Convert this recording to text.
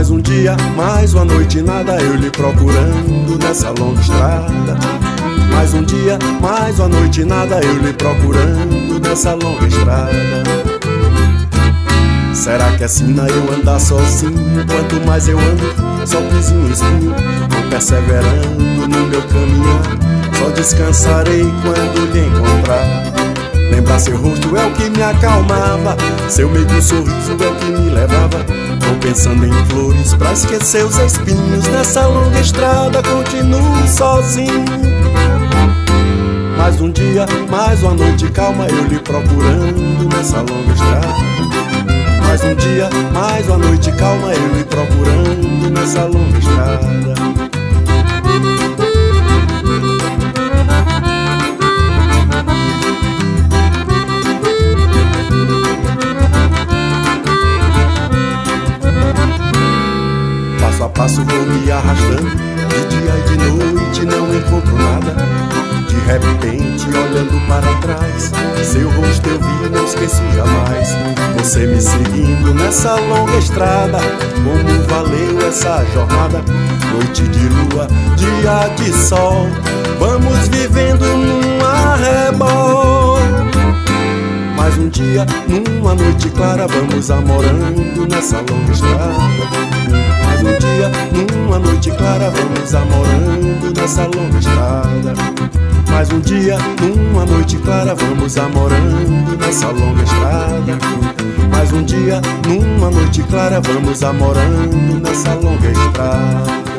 Mais um dia, mais uma noite, nada, eu lhe procurando nessa longa estrada. Mais um dia, mais uma noite, nada, eu lhe procurando nessa longa estrada. Será que é sina eu andar sozinho? Quanto mais eu ando, só piso em espinho. Vou perseverando no meu caminhar, só descansarei quando lhe encontrar. Lembrar seu rosto é o que me acalmava, seu meigo sorriso é o que me levava. Vou pensando em flores pra esquecer os espinhos. Nessa longa estrada continuo sozinho. Mais um dia, mais uma noite calma, eu lhe procurando nessa longa estrada. Mais um dia, mais uma noite calma, eu lhe procurando nessa longa estrada. Passo a passo vou me arrastando, de dia e de noite não encontro nada. De repente, olhando para trás, seu rosto eu vi e não esqueci jamais. Você me seguindo nessa longa estrada, como valeu essa jornada? Noite de lua, dia de sol, vamos vivendo num arrebol. Mais um dia, numa noite clara, vamos amorando nessa longa estrada. Mais um dia, numa noite clara, vamos amorando nessa longa estrada. Mais um dia, numa noite clara, vamos amorando nessa longa estrada. Mais um dia, numa noite clara, vamos amorando nessa longa estrada.